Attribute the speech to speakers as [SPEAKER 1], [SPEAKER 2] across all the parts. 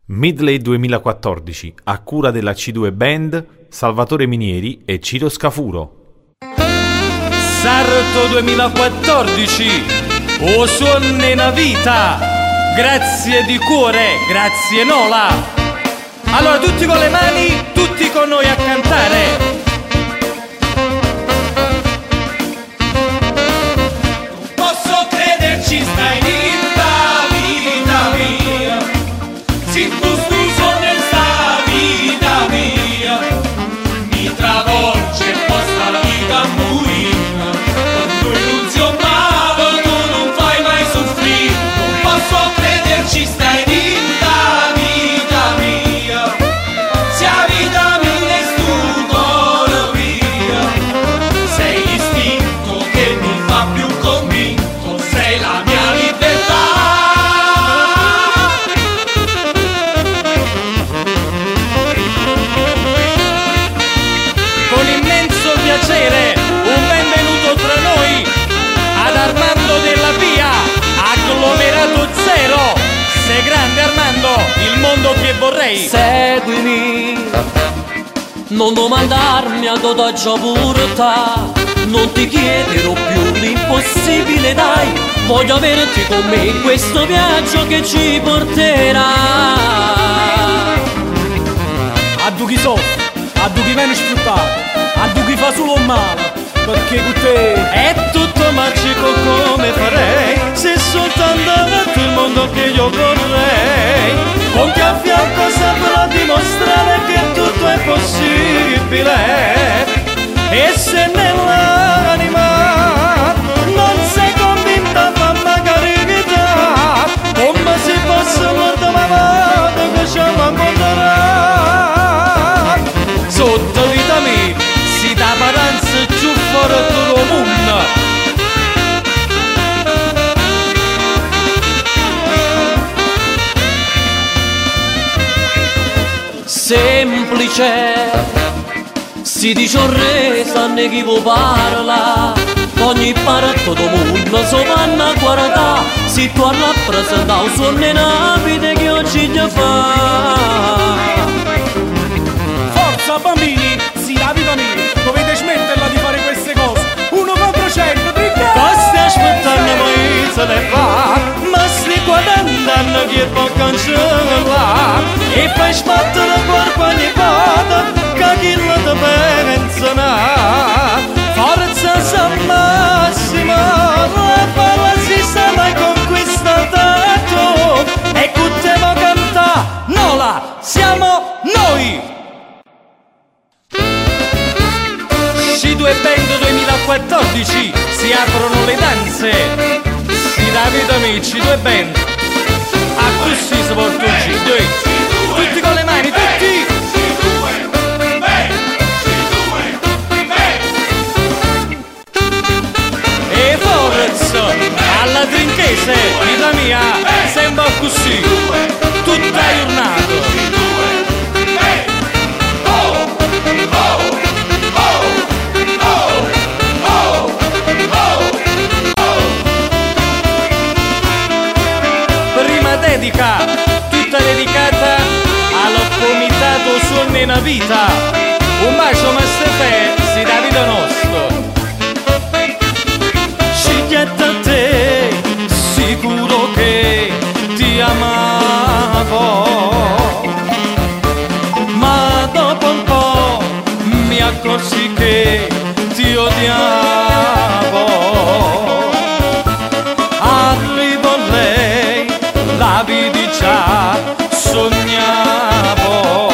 [SPEAKER 1] Midley 2014, a cura della C2 Band, Salvatore Minieri e Ciro Scafuro.
[SPEAKER 2] Sarto 2014, o suonne una vita, grazie di cuore, grazie Nola. Allora tutti con le mani, tutti con noi a cantare. Posso crederci, stai in la vita mia, si tu sono sta vita mia, mi travolge e posta la vita muina, quando illusionato tu non fai mai soffrire, non posso crederci, stai in la vita mia, sia vita mia e tu con via, sei l'istinto che mi fa più convinto, sei la mia libertà. Con immenso piacere un benvenuto tra noi ad Armando Della Pia, agglomerato zero. Sei grande Armando, il mondo che vorrei.
[SPEAKER 3] Seguimi, non domandarmi a dove già porta, non ti chiederò più l'impossibile, dai, voglio averti con me in questo viaggio che ci porterà.
[SPEAKER 4] A tu chi so, a tu chi viene sfruttato, a tu chi fa solo male, perché con te
[SPEAKER 2] È tutto magico come farei se soltanto avessi il mondo che io vorrei, con te a fianco saprò dimostrare che tutto è possibile. E se nell'anima non sei convinta, fammi carità, come se fosse l'orda mamma che ci incontrerà. Sotto vita mia si dà paranza giù fuori tutto il mondo.
[SPEAKER 3] Semplice, si dice un re, sanno chi vuoi parla, ogni parte del mondo so vanno a guardare, si tu a rappresentare un suono in vita che oggi gli fa.
[SPEAKER 4] forza bambini, sì la vita mia, dovete smetterla di fare queste cose, 1 contro 100, perché?
[SPEAKER 2] Costi aspettando poi se ne va, ma sti guardando che può cancellare, e fai sbattere il corpo ogni volta che chi lo ti pensa. Forza sa massima, la palla si sta mai conquistato, e con te mo canta, Nola, siamo noi! C2 Band 2014, si aprono le danze, si dà vita mia, C2 Band, a così si porta un C2, tutti con le mani, tutti! E forza, alla trinchese, vita mia, sembra così, tutta giornata. Prima dedica, tutta dedicata al comitato Suonne una vita. Un bacio Mastefè, si dà vita nostro. Scegliete a te, sicuro che ti amavo, ma dopo un po' mi accorsi che ti odiavo. Arrivo lei, la vidi già, sognavo.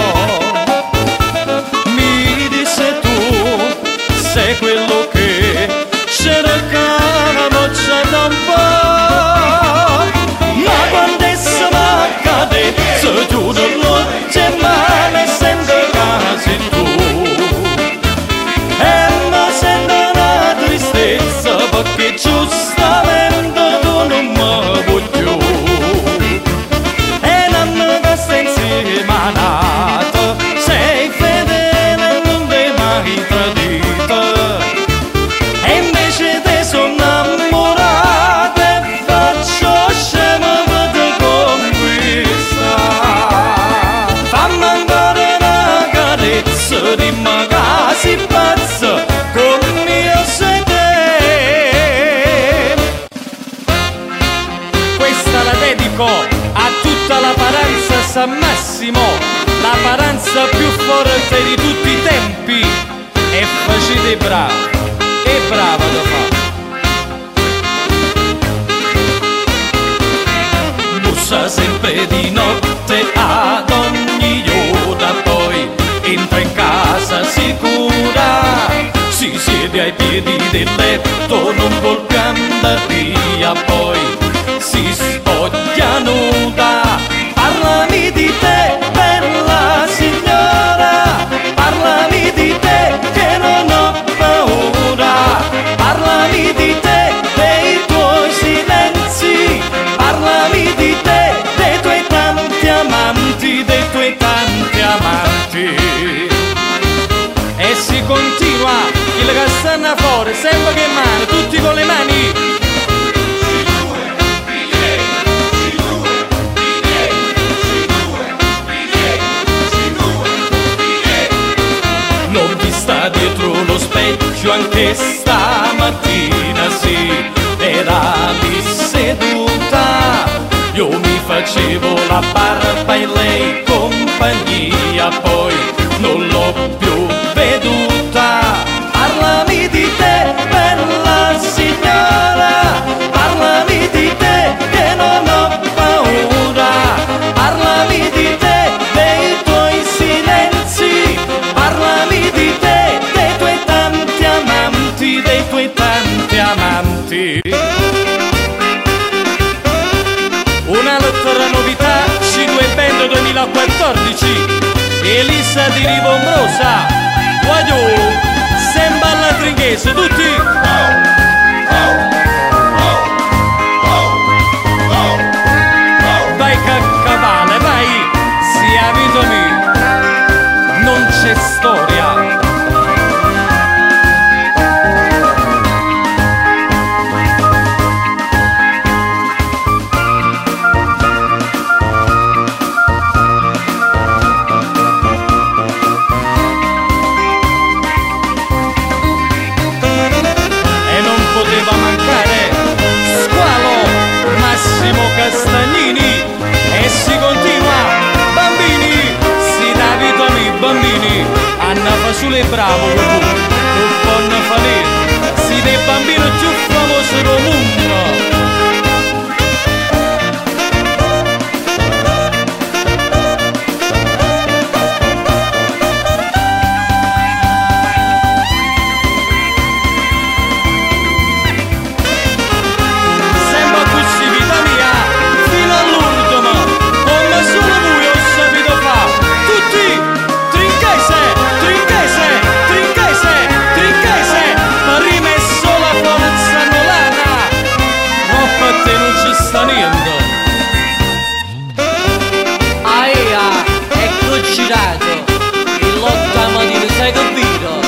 [SPEAKER 2] Mi disse tu, sei quello che cercavo già da un po', ma quando essa m'accade
[SPEAKER 3] più forte di tutti i tempi e facete bravo e brava da fare. Bussa sempre di notte ad ogni ora, poi entra in casa sicura, si siede ai piedi del letto, non vuol andare via, poi si spoglia nuda. Parlami di te, bella signora, parlami di te che non ho paura, parlami di te, dei tuoi silenzi, parlami di te, dei tuoi tanti amanti, dei tuoi tanti amanti. E si continua, il che stanno fuori, sempre che mano, tutti con le mani. Sta dietro lo specchio anche stamattina, sì, era lì seduta, io mi facevo la barba e lei compagnia, poi non l'ho più veduta. Parlami di te, bella signora, parlami di te che non ho paura, parlami di te, dei tuoi silenzi, parlami di te, dei tuoi tanti amanti, dei tuoi tanti amanti. Un'altra novità, C2 Band 2014, Elisa di Rivombrosa, voglio, sembra alla tringhese, tutti! Vai caccavale, vai, sia vita mia, non c'è storia. Castagnini e si continua, bambini, si dà vita ai bambini, Anna fa sulle bravo, non fanno fare, si dei bambini più famosi del mondo. Aia, ecco girato, il lotta mattina, sai capito?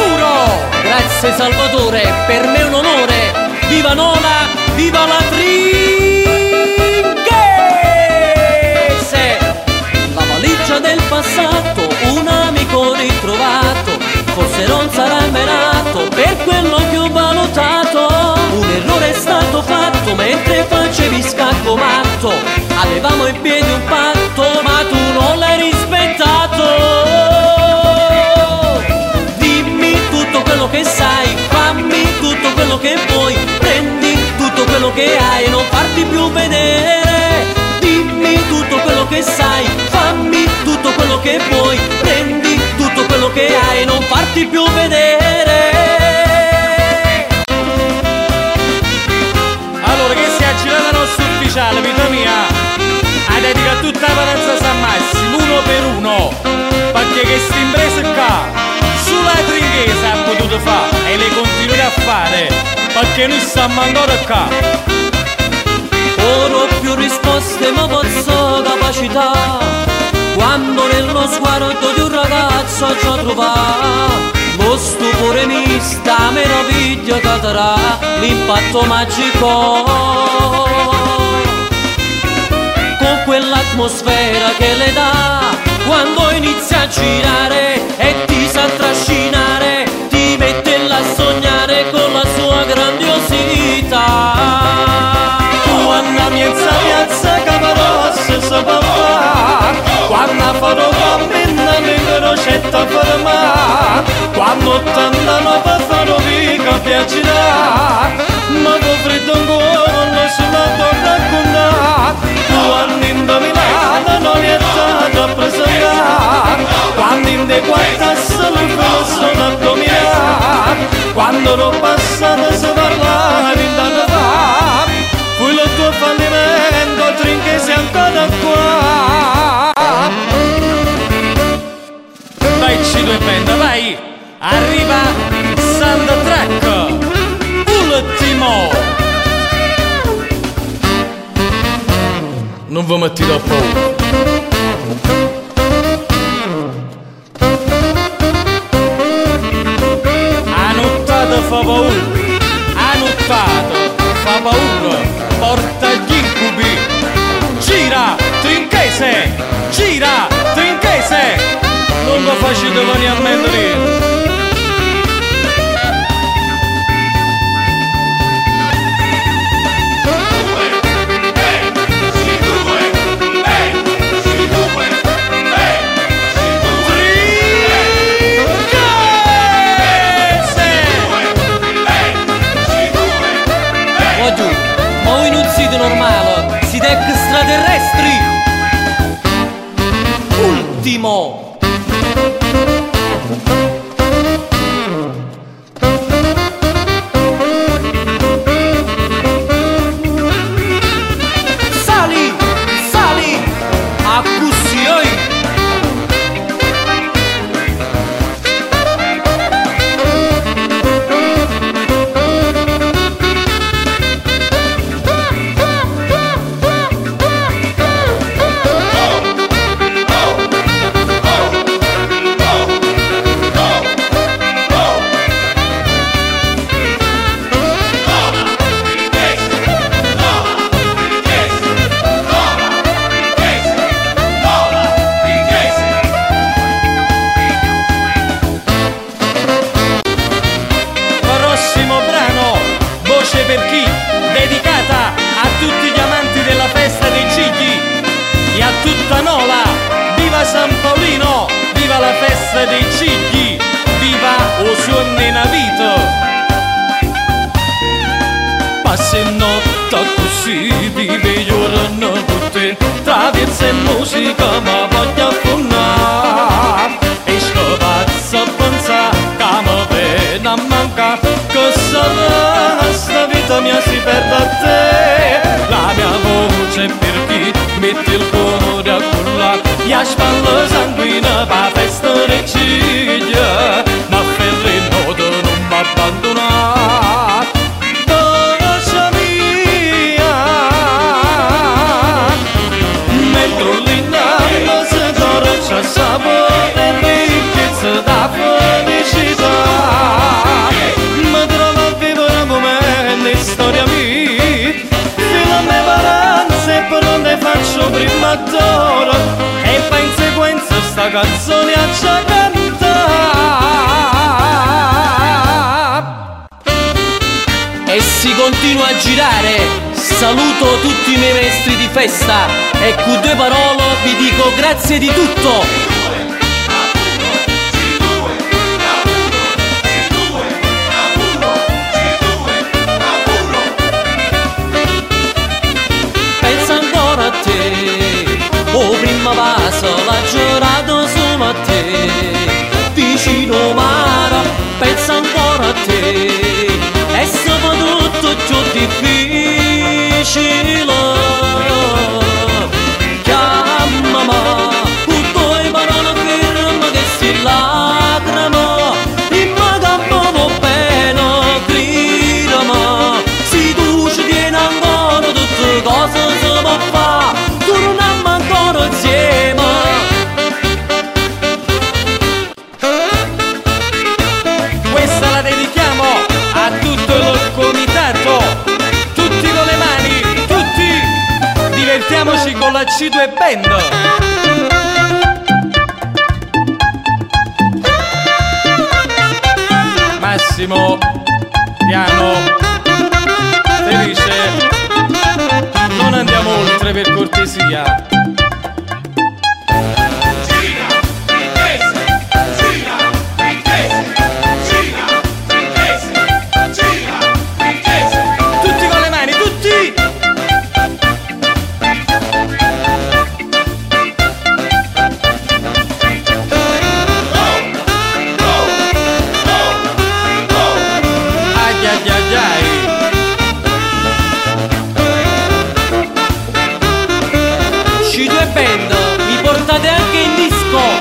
[SPEAKER 3] Salvatore, per me è un onore, viva Nola, viva la Tri! passato, un amico ritrovato, forse non sarà mai nato per quello che ho valutato. Un errore è stato fatto mentre facevi scacco matto, avevamo in piedi un patto ma tu non l'hai rispettato. Dimmi tutto quello che sai, fammi tutto quello che vuoi, prendi tutto quello che hai e non farti più vedere. Dimmi tutto quello che sai, fammi tutto quello che vuoi, prendi tutto quello che hai e non farti più vedere.
[SPEAKER 4] Allora che si aggira la nostra ufficiale, vita mia, a dedica tutta la valenza San Massimo, uno per uno, perché che sta impresa qua, sulla tringhese ha potuto fare e le continuerà a fare, perché noi stiamo ancora qua.
[SPEAKER 3] Ora ho più risposte ma posso capacità, quando nello sguardo di un ragazzo ho già trovato lo stupore mi sta meraviglia che darà l'impatto magico, con quell'atmosfera che le dà quando inizia a girare e ti sa trascinare, ti mette là a sognare con la sua grandiosità.
[SPEAKER 4] Quando mi piazza Camarossa si può fare, quando farò cammina mi crocetta fermare, quando 89 farò mica piacerà, ma con freddo ancora non si può raccontare, quando indovinata non è stata a presentare, quando in de quarta salute sono a dominare, quando l'ho passata si parla di tanto fa. Poi lo tuo fallimento trinchesi ancora qua. Vai C2 Band, vai. Arriva Soundtrack, ultimo. Non vi metti da paura. A nottata fa paura, a nottata fa paura. Porta gli incubi, gira Trinchese, gira Trinchese, non lo facete venire a mente.
[SPEAKER 3] Normale, siete extraterrestri. Ultimo. Sali, sali, a così oi.
[SPEAKER 4] Per chi? Dedicata a tutti gli amanti della festa dei cigli e a tutta Nola. Viva San Paolino, viva la festa dei cigli, viva o suo nenavito. Passi notte così, vive giorno tutte, traversa e musica ma voglio affonnare. E scopazza a pensare che mi viene a mancare, che sarà sta vita mia si perde a te. La mia voce per chi mette il cuore a culla, gli a spalle sanguina pa festa le ciglia, ma Ferrino non m'abbandona. Dolce mia, metto l'inanima se dolce sapore e ricchezza da felicità, ma trova a vivere sta canzone a già cantare.
[SPEAKER 3] E si continua a girare. Saluto tutti i miei maestri di festa e con 2 parole vi dico grazie di tutto. Pensa ancora a te, o prima passa la giornata solo a te, vicino mare, pensa ancora a te, e siamo tutto più difficile. Chiamami, con 2 parole firme che si lacrima, in magabbano bene, gridami, se tu ci tieni ancora tutte cose si può fare, torniamo ancora insieme.
[SPEAKER 4] Questa la dedichiamo a tutto il comitato, tutti con le mani, tutti, divertiamoci con la C2 Band. Massimo, piano, Felice, non andiamo oltre per cortesia. Tutti con le mani, tutti! Ai ai ai ai!
[SPEAKER 3] C2 Band, mi portate anche in disco.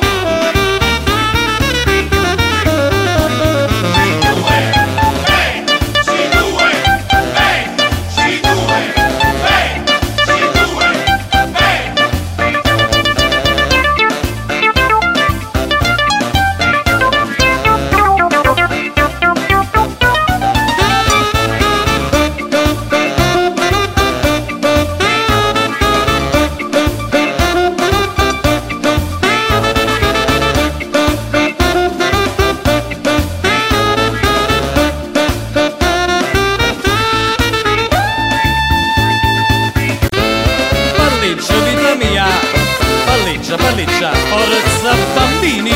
[SPEAKER 4] Palleggia, forza bambini!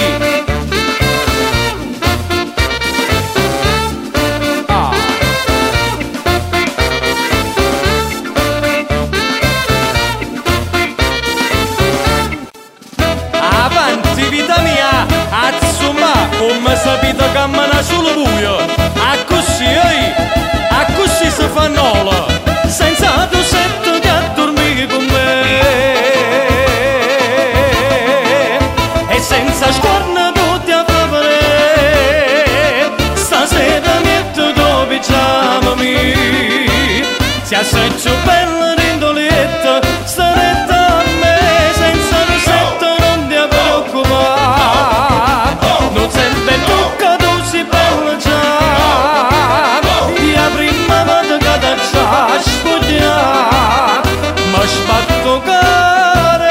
[SPEAKER 4] Avanti vita mia, azzumma, come sapete cammina sul buio, così si fa nola, senza tu setto che a dormire con me. Senza scorna tutti a favore, stasera metto dove chiamami, si assaggio bella rindoletta, staretta a me, senza rosetto non ti preoccupare, non sempre tocca tu si bella già, la prima volta che ti già spogliare, ma sbatto care.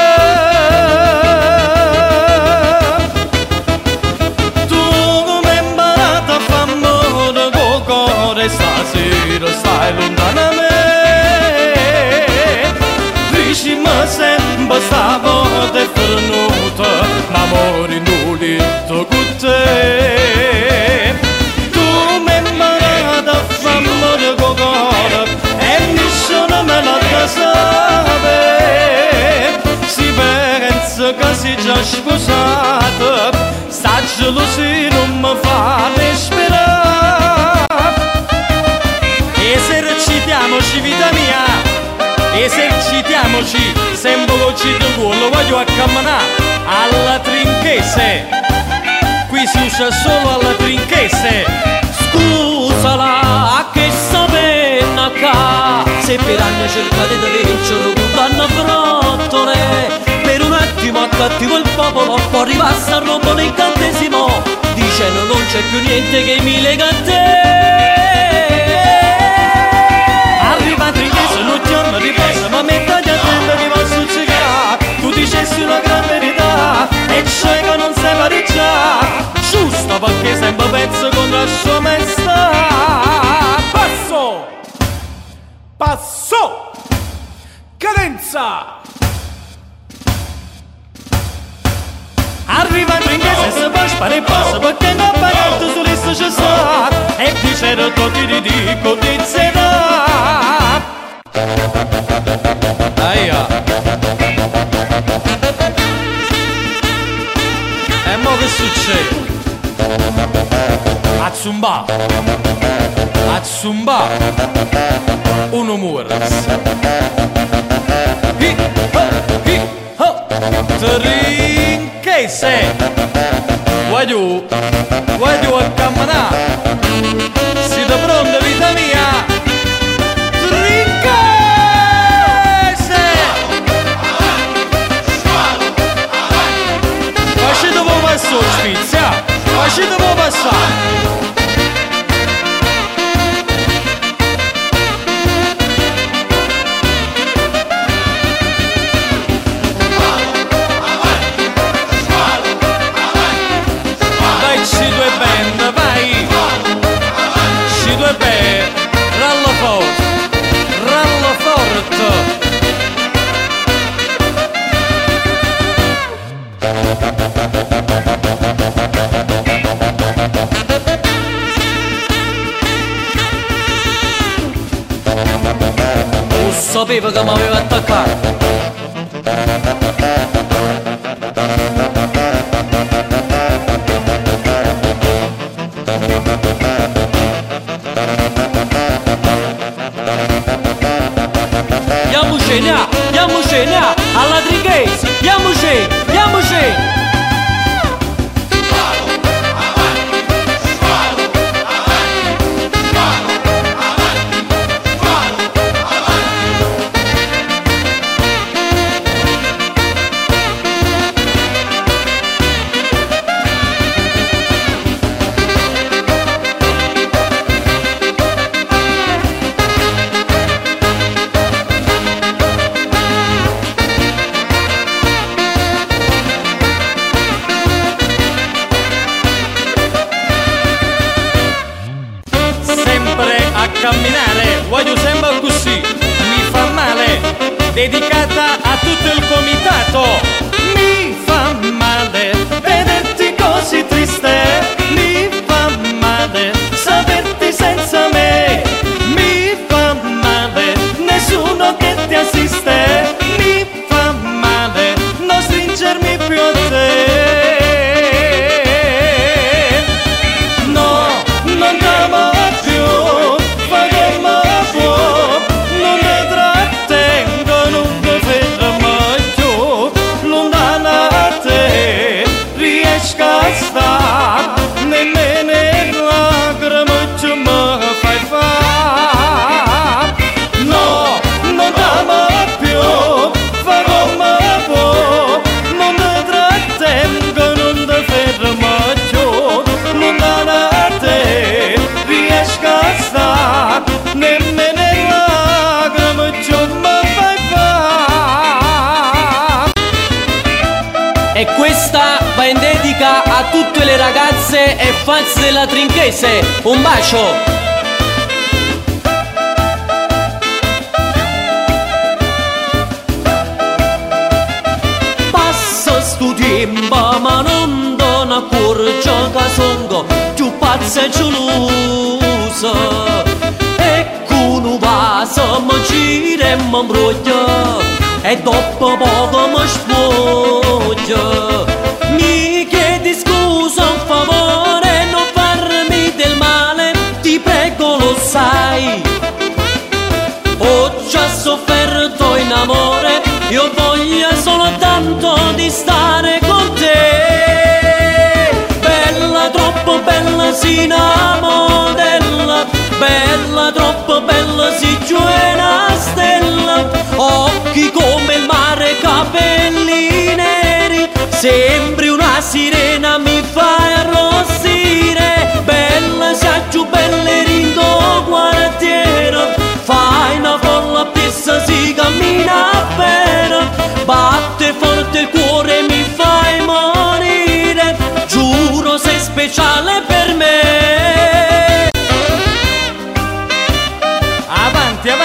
[SPEAKER 4] Stasera stai lontana da me, vicino sempre sta volta è venuta, ma amore non letto con te. Tu mi hai imparato a fare amore con cuore e nessuno me l'ha sapere. Si pensa che sei già sposata, sta gelosia non mi fa respirare. Esercitiamoci vita mia, esercitiamoci, sempre con il cuore, voglio a camminare alla Trinchese, qui si usa solo alla Trinchese.
[SPEAKER 3] Scusala, che sapenna ca, se per anni cercate di vincere con danno frottole, per un attimo accattivo il popolo, poi arrivasse a rompere l'incantesimo, dicendo non c'è più niente che mi lega a te.
[SPEAKER 4] Non riposa, ma mettagli a tempo che va a succedere. Tu dicessi una gran verità, e cioè
[SPEAKER 2] Passo! Cadenza!
[SPEAKER 4] Arriva in che se può spare passa perché non pagato sull'ista c'è sta e dicero tutti di dico di zera. Aia. E mo che succede? A zumba uno muore. Hi ho trinchese. Voglio a camminare. Siete pronti vita mia? Trinchese. Facete un passo spizia. Facete un passare. Ralla forte. Lo sapevo che mi aveva attaccato. Andiamoci, alla Trinchese, andiamoci. Camminare, voglio sempre così, mi fa male, dedicata a tutto il comitato. Mi fa male vederti così triste, mi fa male saperti senza me, mi fa male nessuno che ti assiste, mi fa male non stringermi più a te. No, non t'amo più. E questa va in dedica a tutte le ragazze e fans della Trinchese. Un bacio! Passa sto tempo ma non dona accorge che sono più pazza e gelosa. E con un vaso mi gira e mi imbroglia e dopo poco mi spoglia. Mi chiedi scusa un favore, non farmi del male, ti prego lo sai. Ho già sofferto in amore, io voglio soltanto di stare con te. Bella, troppo bella, si innamorella, bella, troppo bella, si giù è una stella. Occhi come il mare, capelli neri, sembri una sirena, mi fai arrossire. Bella, sei più bella, rindo quartiere, fai una folla pista, si cammina bene. Batte forte il cuore, mi fai morire, giuro sei speciale per me. Avanti, avanti.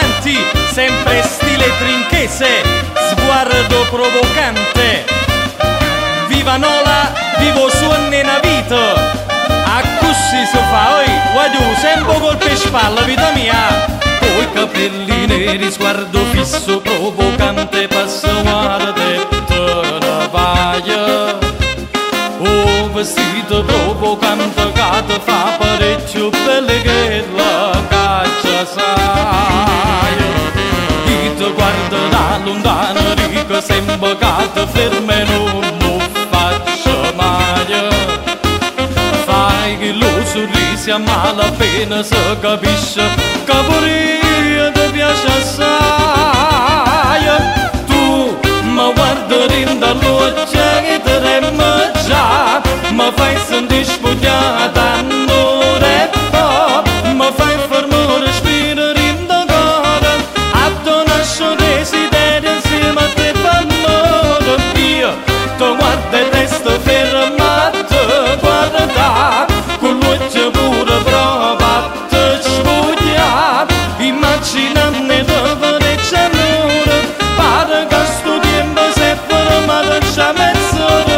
[SPEAKER 4] sempre stile trinchese, sguardo provocante. Viva Nola, vivo suon nella vita, a così si fa, oi, guagliù, sempre colpe spalle, vita mia. Coi capelli neri, sguardo fisso, provocante, passa guarda te ne vaia. Un vestito provocante che ti fa parecchio belle che la caccia sai. Chi ti guarda da lontano, dico sempre che ti ferma e non lo faccio mai. Fai che lo sorriso a malapena si capisce che pure ti piace assai. Tu mi guardi in dall'occhio e ti remma già, mi fai sentire spogliata un'ora, mi fai fermare respiro in da cuore, a tu nasce desiderio insieme a te famore. Io ti guardo e resto fermato, guarda, con l'occhio pure prova a te spoglia, immaginane dove c'è l'ora, pare che sto tempo si è fermato già mezz'ora.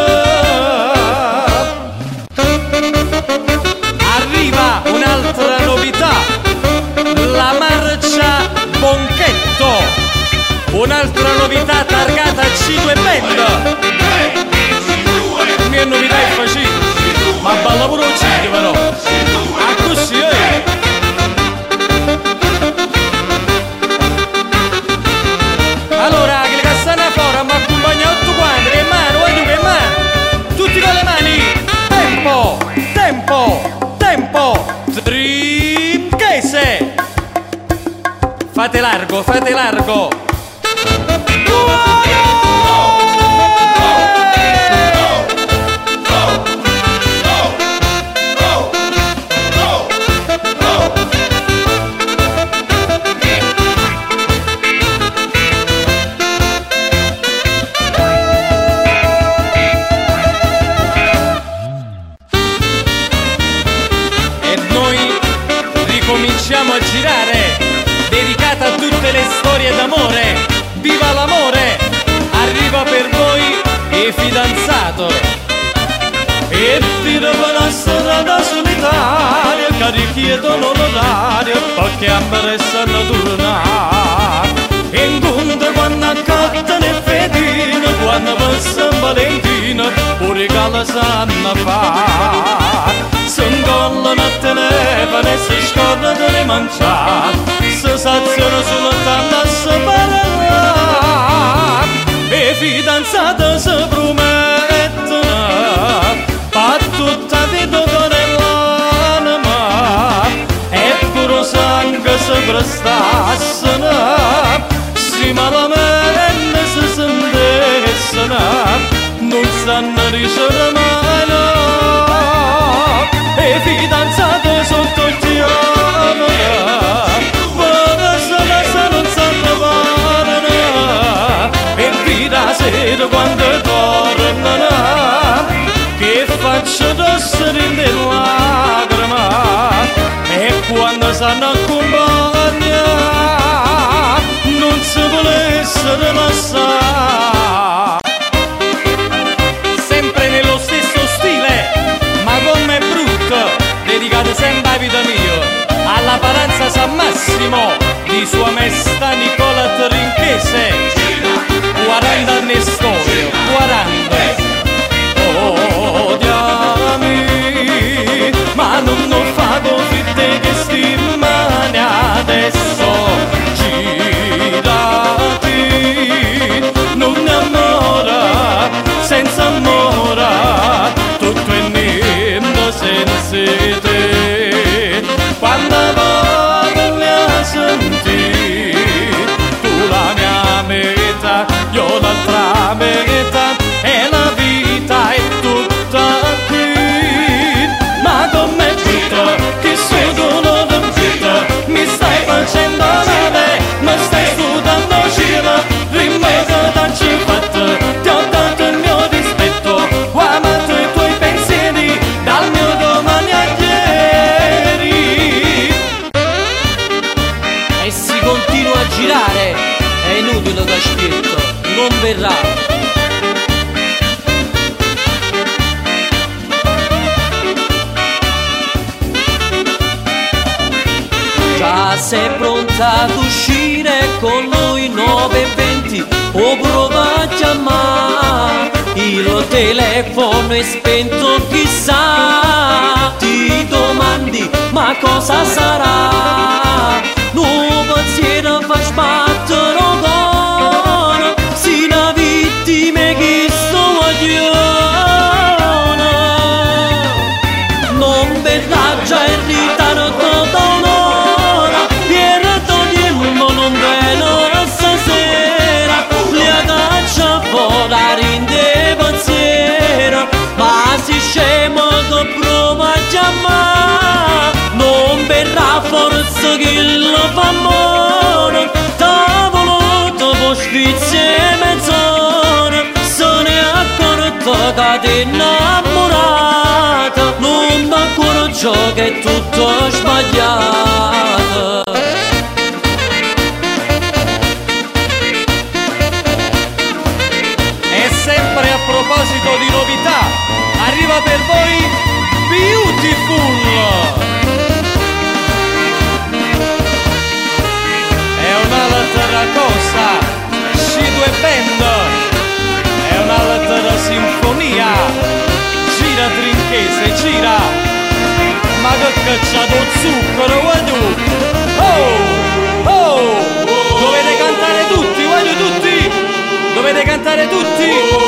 [SPEAKER 4] Arriva un'altra novità, la marcia Bonchetto, un'altra novità targata a C2 Band. Mia novità è facile, ma balla pure il cinque però, a così Allora, che stanno fuori, mi accompagna tutto quanto, che mano, guarda che mano, tutti con le mani, tempo, tempo, tempo, trinchese, fate largo, fate largo. Cominciamo a girare, dedicata a tutte le storie d'amore. Viva l'amore! Arriva per voi il fidanzato. E tira per la strada solitaria, che richiedono l'orario, perché ambressano tornare. E in conto quando accattano il fedino, quando passa Valentina, un regalo sanno fare. S'incollano a telefono e si scordano di mangiare, si saziano soltanto a separare. E fidanzate si promettono per tutta la vita con l'anima, e puro sangue si prestassero, si malamente si sentissero, non sanno dicere mai no. E fidanzate sotto il chiaro, ma se non sanno parlare, e vita sera quando tornano, che faccio d'essere in le lacrime, e quando sanno accompagnare, non si vuole essere lasciare. Sempre nello stesso stile, ma come dedicate sempre a vita mia, alla Paranza San Massimo di Sua Maestà Nicola Trinchese. 40 anni storia, 40. Odiami, ma non fa così te che sti mani adesso. Girati, non ne amora, senza amore, tutto è niente senza te. Quando voglio sentire
[SPEAKER 3] continua a girare, è inutile che aspetto, non verrà. Già sei pronta ad uscire con lui 9:20 o prova a chiamare, il telefono è spento chissà, ti domandi ma cosa sarà, un pensiero fa sbattere un cuore, si una vittima che sto vogliono, non verrà già in ritardo da un'ora, per togliemmo non velo stasera, li caccia fuori in de pensiero, ma si scemo che prova a chiamare, non verrà forse che lo fa amore, tavolo dopo sfizie e mezz'ora, se ne è accorto che ti è innamorata, non mi accorgo che è tutto sbagliato.
[SPEAKER 4] E sempre a proposito di novità, arriva per voi Beautiful. È un'altra cosa, C2 Band, è un'altra sinfonia, gira Trinchese, gira, ma che cacciato zucchero, voglio, oh, oh, dovete cantare tutti, voglio tutti, dovete cantare tutti.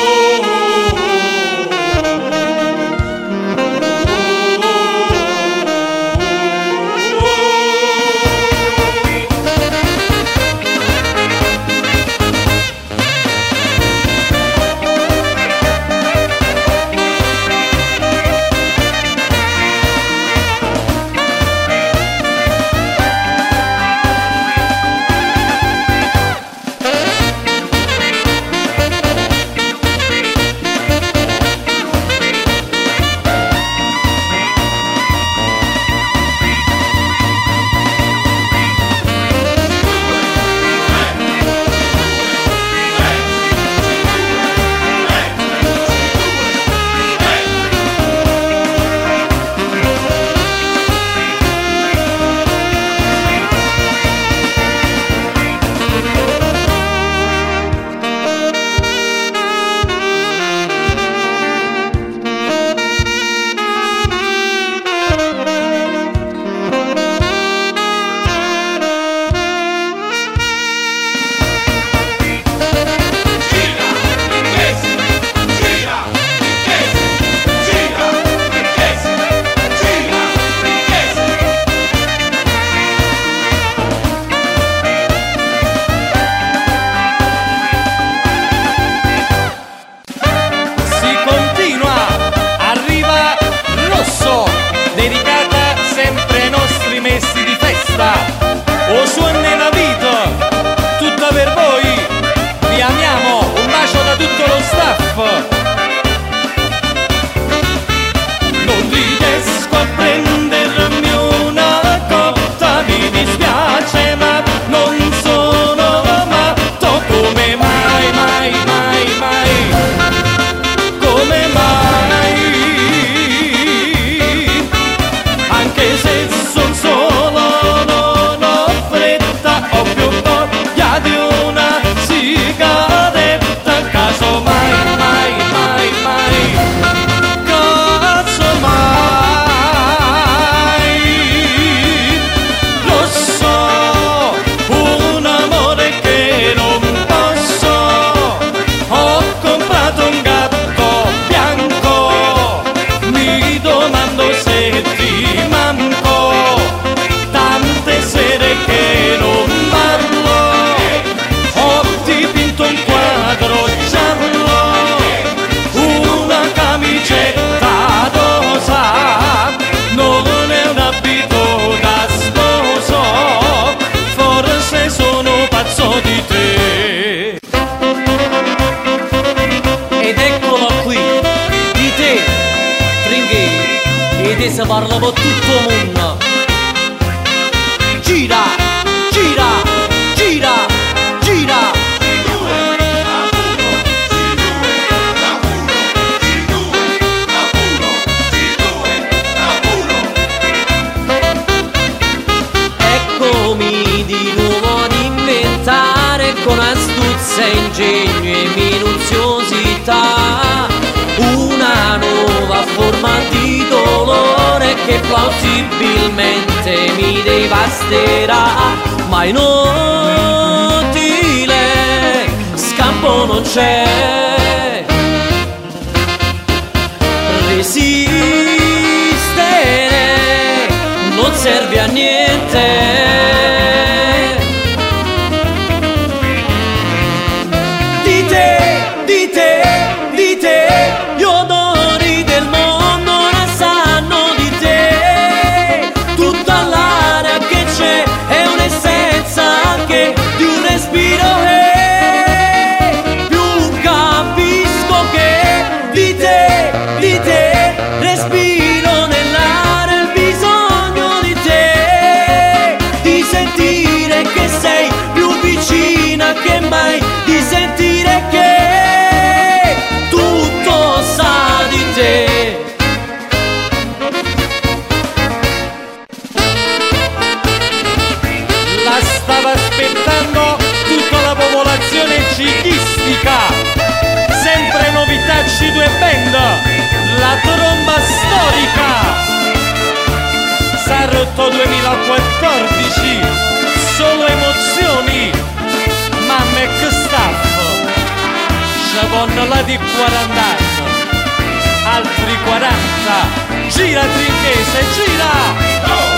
[SPEAKER 4] O suona nella vita, tutta per voi, vi amiamo, un bacio da tutto lo staff. Non riesco a prendermi una cotta, mi dispiace ma non sono matto, come mai, mai, mai, mai, come mai, anche se son solo di una sigaretta, caso mai, mai, mai, mai, caso mai, lo so, un amore che non posso, ho comprato un gatto bianco, mi domando se ti manco, tante sere che non parlo, un quadro giallo, una camicetta rosa, non è un abito da sposo, forse sono pazzo di te.
[SPEAKER 3] Ed eccolo qui, di te, Tringhè, e te si parla per tutto il mondo. Gira, gira, forza, ingegno e minuziosità, una nuova forma di dolore che plausibilmente mi devasterà, ma inutile, scampo non c'è, resistere non serve a niente. Di te, gli odori del mondo ora sanno di te, tutta l'aria che c'è è un'essenza anche di un respiro e più capisco che di te, respiro nell'aria il bisogno di te, di sentire che sei più vicina che mai, di sentire che tutto sa di te.
[SPEAKER 4] La stava aspettando tutta la popolazione cicchistica. Sempre novità C2 Band, la tromba storica. Sarto 2014, solo emozioni, mamma e che staff. Sciavon là di 40 anni, altri 40, gira Trinchese, gira!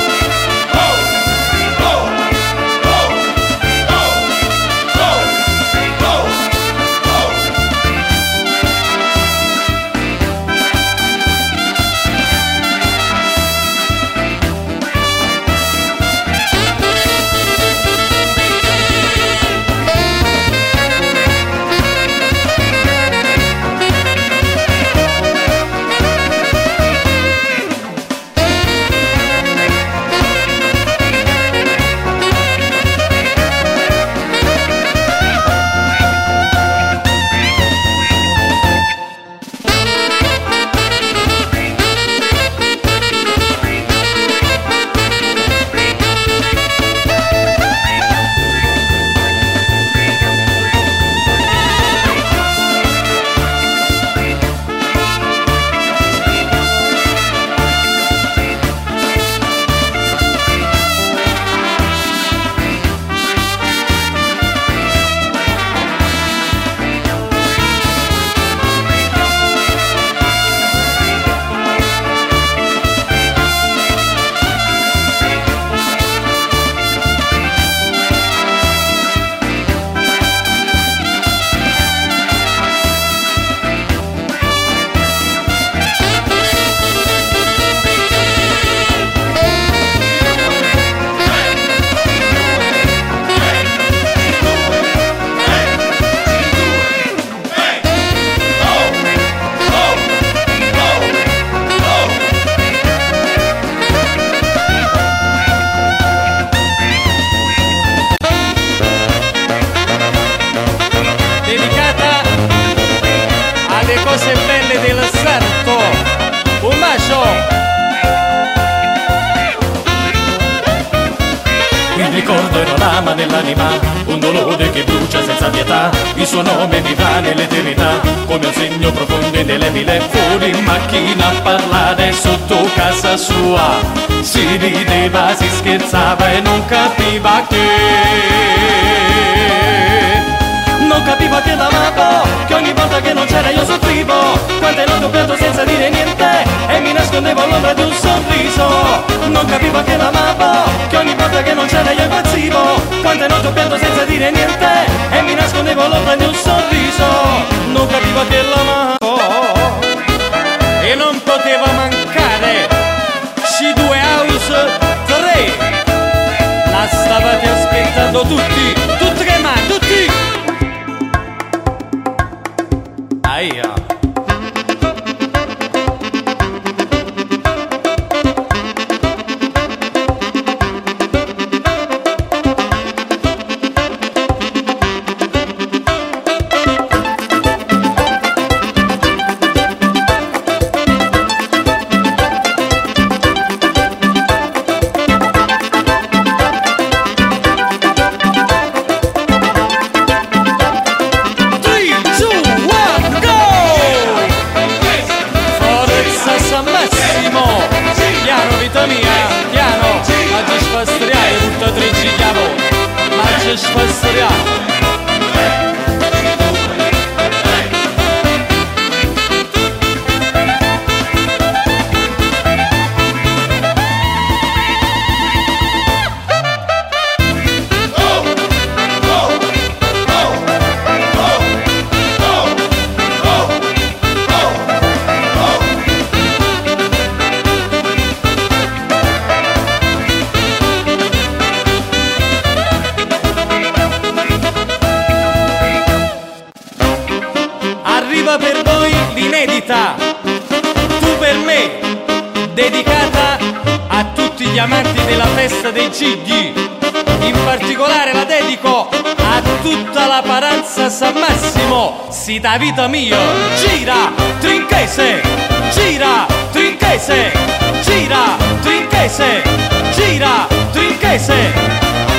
[SPEAKER 4] Cose belle del Sarto, un bacio. Il ricordo era lama nell'anima, un dolore che brucia senza pietà, il suo nome vivrà nell'eternità, come un segno profondo e indelebile. Fuori in macchina a parlare sotto casa sua, si rideva, si scherzava e non capiva che l'amavo, che ogni volta che non c'era io soffrivo, quante notti ho pianto senza dire niente e mi nascondevo all'ombra di un sorriso. Non capivo che l'amavo, che ogni volta che non c'era io impazzivo, quante notti ho pianto senza dire niente e mi nascondevo all'ombra di un sorriso. Non capivo che l'amavo e non poteva mancare C2 House 3. La stavate aspettando tutti, tutti che mai, tutti. Aia. vita, tu per me, dedicata a tutti gli amanti della festa dei Gigli. In particolare la dedico a tutta la Paranza San Massimo. Sita vita mia, gira Trinchese, gira Trinchese, gira Trinchese, gira Trinchese.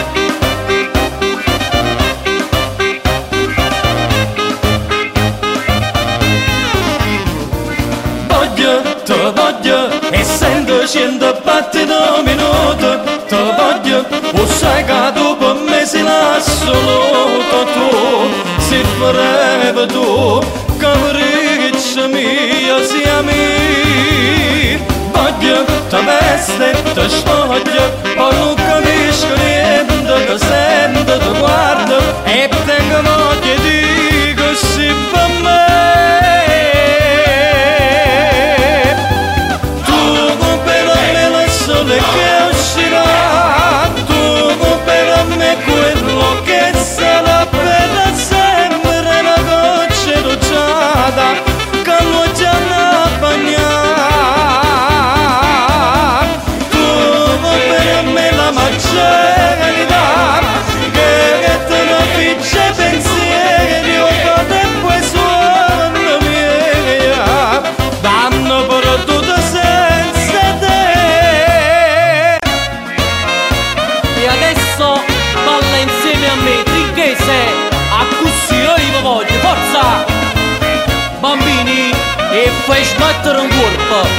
[SPEAKER 4] Te voglio, essendo 100 battito minuto, te voglio, o sai che dopo me si l'assoluto tu, si farebbe tu, capriccia mia sia mia. Voglio, te veste, te spoglio, poi non capisco niente, te sento, te guardo, e tengo voglia di così per me. Che uscirà, tu per me quello che sarà per sempre una goccia rugiada che non già la bagna. Tu per me la maternità che te lo fece pensieri o che poi suona mia danno per tutto senza te.
[SPEAKER 3] Adesso balla insieme a me, Trinchese, a così io vi voglio, forza! Bambini, e fai sbattere un corpo!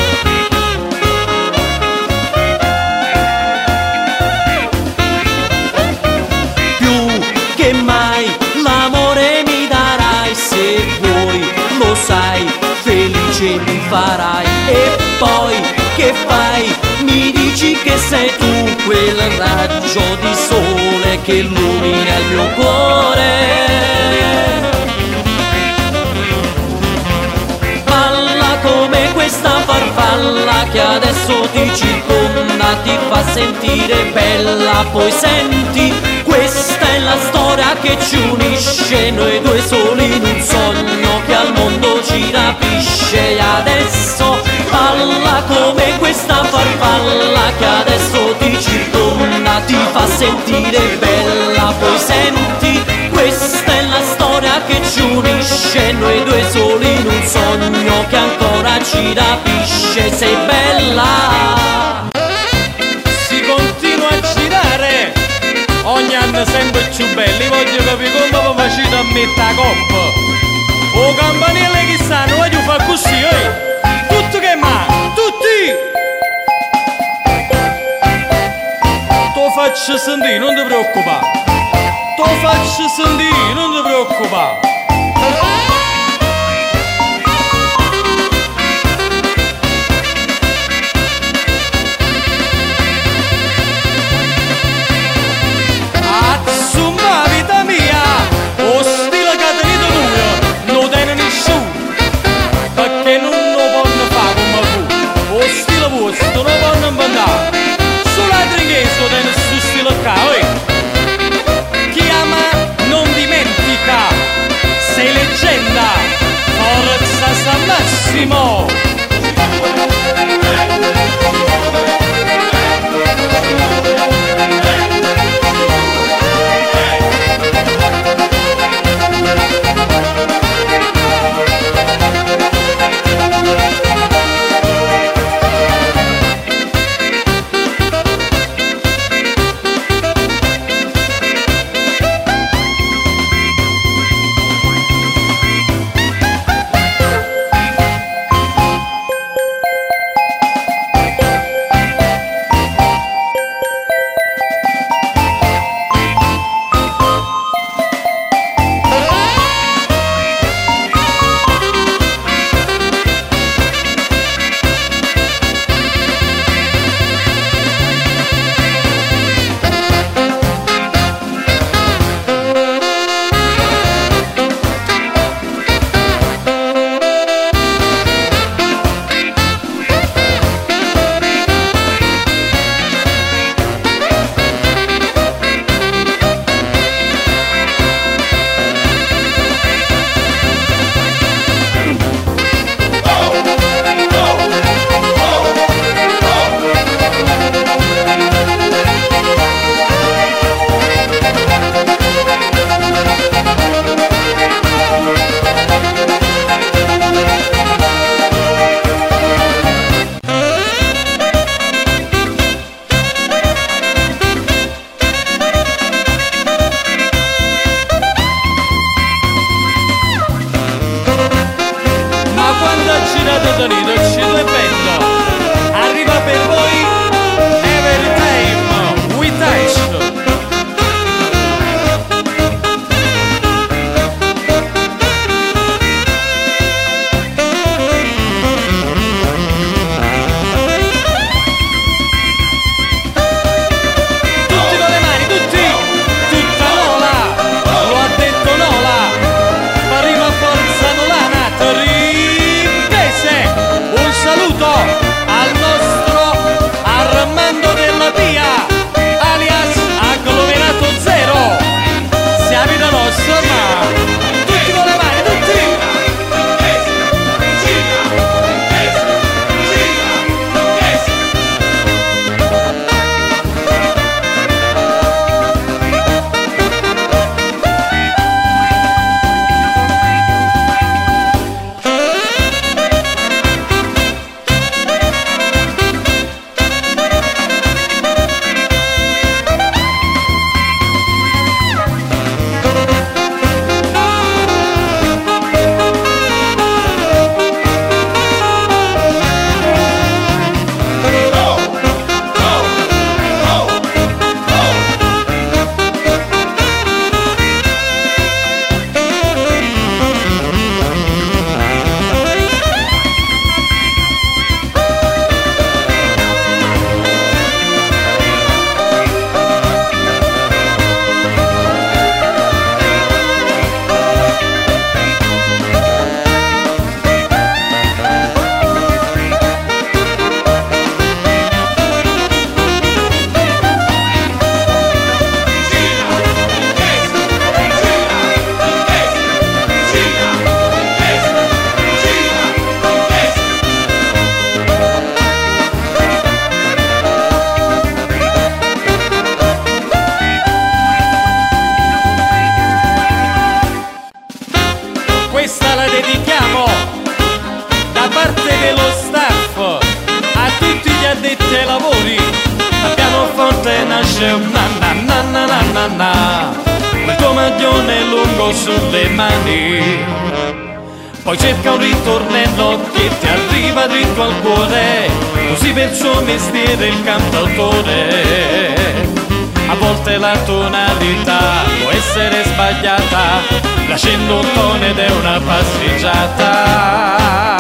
[SPEAKER 3] Più che mai l'amore mi darai, se vuoi lo sai, felice mi farai. E poi che fai? Mi dici che sei tu quel raggio di sole che illumina il mio cuore. Balla come questa farfalla che adesso ti circonda, ti fa sentire bella. Poi senti, questa è la storia che ci unisce, noi due soli in un sogno che al mondo ci rapisce. E adesso balla come questa farfalla che adesso ti circonda, ti fa sentire bella. Poi senti, questa è la storia che ci unisce, noi due soli in un sogno che ancora ci rapisce. Sei bella.
[SPEAKER 4] Si continua a girare, ogni anno sempre più belli. Voglio capire come vi facete a mettere a coppa. O campanile che stanno, voglio fare così, tutti che ma, tutti! T'o faccio sentire, non ti preoccupare. T'o faccio sentire, non ti preoccupare. Azzumma vita mia, o stile che ha tenuto tu, non tiene nessuno. Perché non lo possono fare come tu. O stile vostro non lo possono inventare. Solo a Trinchese tiene questo stile qua, Chi ama non dimentica. dice na na na na na na na, il tuo maglione lungo sulle mani. Poi cerca un ritornello che ti arriva dritto al cuore, così per il suo mestiere il cantautore. A volte la tonalità può essere sbagliata, lasciando un tono ed è una passeggiata.